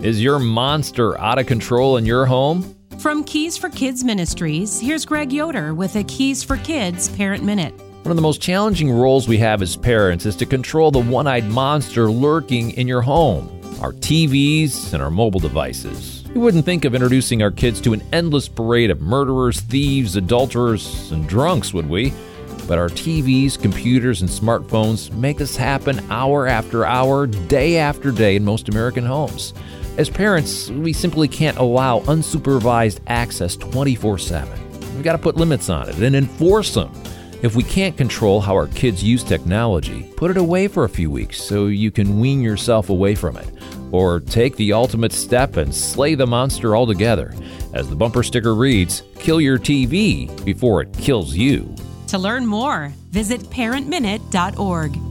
Is your monster out of control in your home? From Keys for Kids Ministries, here's Greg Yoder with a Keys for Kids Parent Minute. One of the most challenging roles we have as parents is to control the one-eyed monster lurking in your home, our TVs and our mobile devices. We wouldn't think of introducing our kids to an endless parade of murderers, thieves, adulterers, and drunks, would we? But our TVs, computers, and smartphones make this happen hour after hour, day after day in most American homes. As parents, we simply can't allow unsupervised access 24/7. We've got to put limits on it and enforce them. If we can't control how our kids use technology, put it away for a few weeks so you can wean yourself away from it. Or take the ultimate step and slay the monster altogether. As the bumper sticker reads, kill your TV before it kills you. To learn more, visit parentminute.org.